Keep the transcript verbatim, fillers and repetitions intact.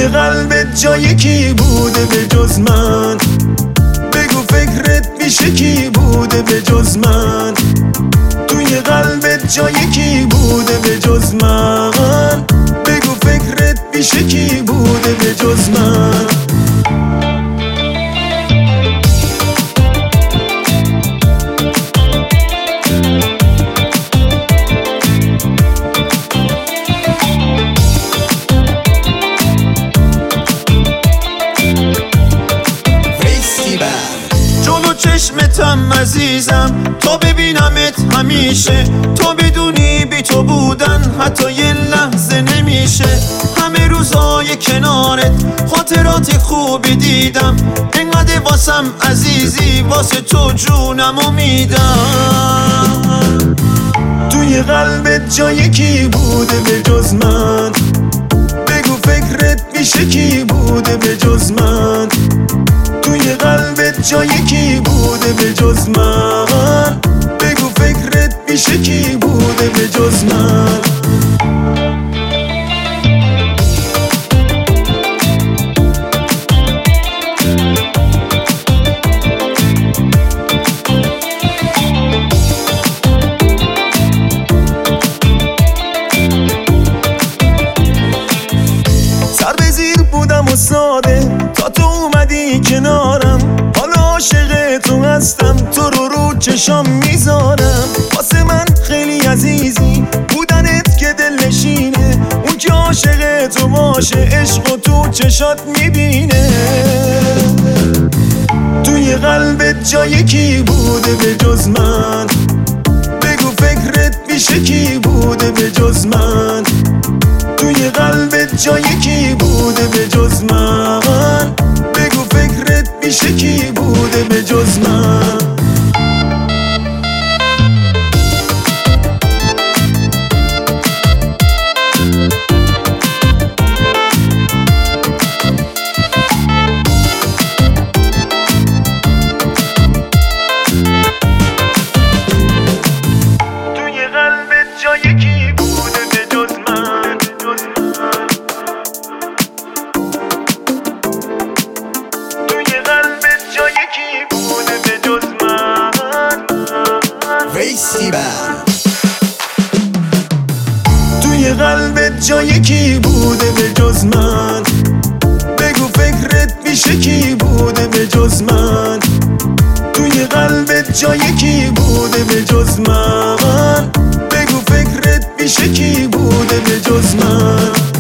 قلبت جای کی بوده به جز من؟ بگو فکرت میشه کی بوده به جز من؟ توی قلبت جای کی بوده به جز من؟ بگو فکرت میشه کی بوده به جز من؟ جلو چشمتم عزیزم تا ببینمت همیشه، تو بدونی بی تو بودن حتی یه لحظه نمیشه. همه روزای کنارت خاطرات خوبی دیدم، انقدر واسم عزیزی واسه تو جونمو میدم. توی قلبت جای کی بوده به جز من؟ بگو فکرت میشه کی بوده به جز من؟ توی قلبت جای کی بوده به جز من؟ بگو فکرت میشه کی بوده به جز من؟ سر به زیر بودم و ساده تا تو اومدی کنارم، حالا عاشق تو هستم، تو رو رو چشام میذارم. واسه من خیلی عزیزی بودنت که دلنشینه، اون که عاشق تو باشه عشق و تو چشات میبینه. توی قلبت جای کی بوده به جز من؟ بگو فکرت میشه کی بوده به جز من؟ توی قلبت جای کی بوده به جز من؟ بگو فکرت میشه کی بوده به جز من؟ توی قلبت جای کی بوده به جز من؟ توی قلبت جای کی بوده به جز من؟ توی قلبت جای کی بوده به جز من؟ بگو فکرت میشه کی بوده به جز من؟ توی قلبت جای کی بوده به جز من؟ بگو فکرت میشه کی بوده به جز من؟